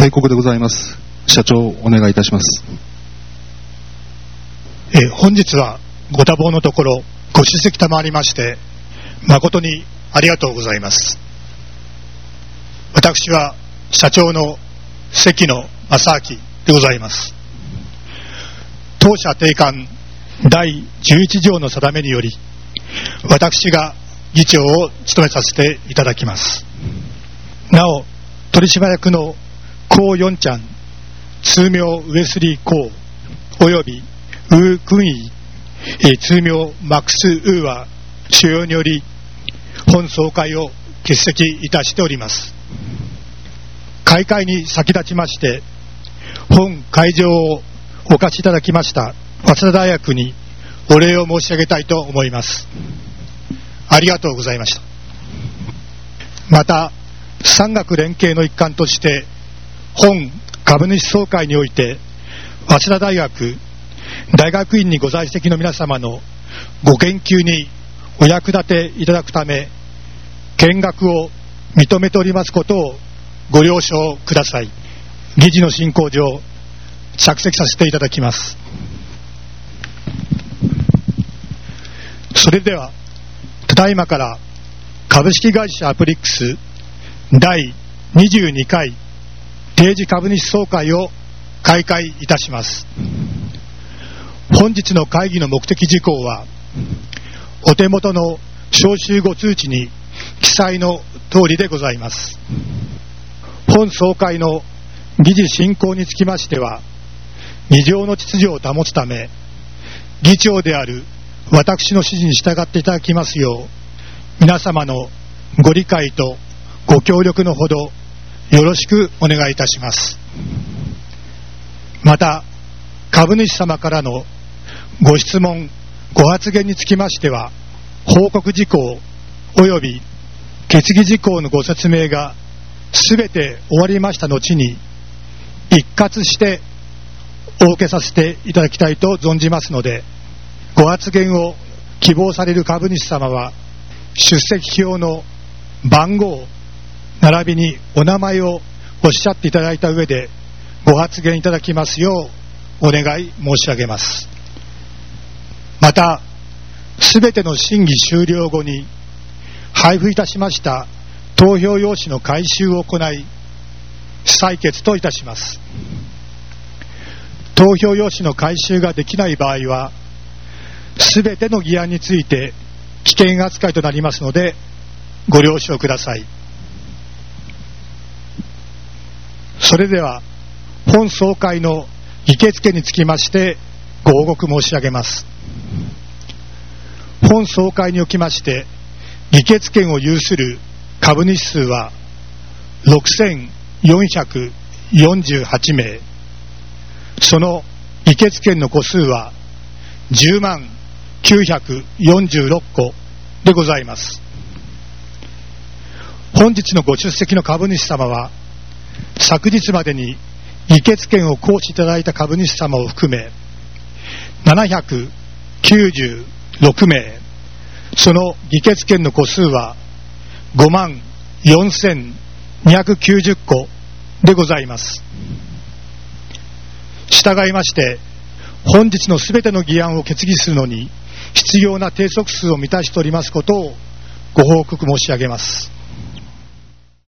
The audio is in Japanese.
定刻でございます。社長、お願いいたします。 本日はご多忙のところご出席賜りまして誠にありがとうございます。私は社長の関野正明でございます。当社定款第11条の定めにより私が議長を務めさせていただきます。なお取締役のコウ・ヨンチャン、通名ウェスリー・コウおよびウー・クンイ、通名マックス・ウーは主要により本総会を欠席いたしております。開会に先立ちまして本会場をお貸しいただきました早稲田大学にお礼を申し上げたいと思います。ありがとうございました。また産学連携の一環として本株主総会において早稲田大学大学院にご在籍の皆様のご研究にお役立ていただくため見学を認めておりますことをご了承ください。議事の進行上着席させていただきます。それではただいまから株式会社アプリックス第22回定時株主総会を開会いたします。本日の会議の目的事項はお手元の招集ご通知に記載の通りでございます。本総会の議事進行につきましては議場の秩序を保つため議長である私の指示に従っていただきますよう皆様のご理解とご協力のほどよろしくお願いいたします。また株主様からのご質問ご発言につきましては報告事項および決議事項のご説明がすべて終わりました後に一括してお受けさせていただきたいと存じますのでご発言を希望される株主様は出席表の番号並びにお名前をおっしゃっていただいた上でご発言いただきますようお願い申し上げます。またすべての審議終了後に配布いたしました投票用紙の回収を行い採決といたします。投票用紙の回収ができない場合はすべての議案について危険扱いとなりますのでご了承ください。それでは本総会の議決権につきましてご報告申し上げます。本総会におきまして議決権を有する株主数は6448名、その議決権の個数は10万946個でございます。本日のご出席の株主様は昨日までに議決権を行使いただいた株主様を含め796名、その議決権の個数は5万4290個でございます。従いまして本日のすべての議案を決議するのに必要な定則数を満たしておりますことをご報告申し上げます。